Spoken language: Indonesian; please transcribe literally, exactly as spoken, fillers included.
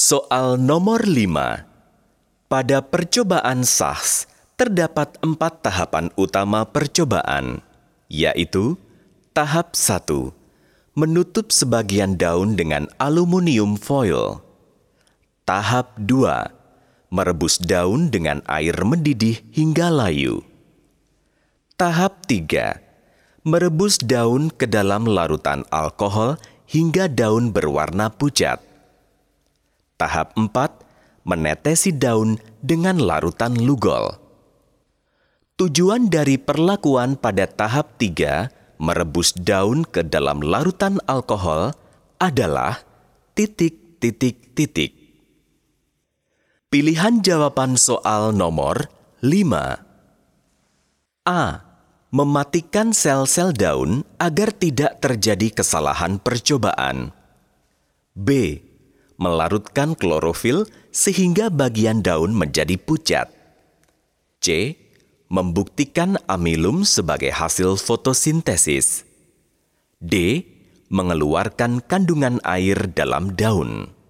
Soal nomor lima. Pada percobaan S A H S, terdapat empat tahapan utama percobaan, yaitu tahap satu, menutup sebagian daun dengan aluminium foil. Tahap dua, merebus daun dengan air mendidih hingga layu. Tahap tiga, merebus daun ke dalam larutan alkohol hingga daun berwarna pucat. Tahap empat, menetesi daun dengan larutan lugol. Tujuan dari perlakuan pada tahap tiga, merebus daun ke dalam larutan alkohol, adalah titik, titik, titik. Pilihan jawaban soal nomor lima. A. Mematikan sel-sel daun agar tidak terjadi kesalahan percobaan. B. Melarutkan klorofil sehingga bagian daun menjadi pucat. C. Membuktikan amilum sebagai hasil fotosintesis. D. Mengeluarkan kandungan air dalam daun.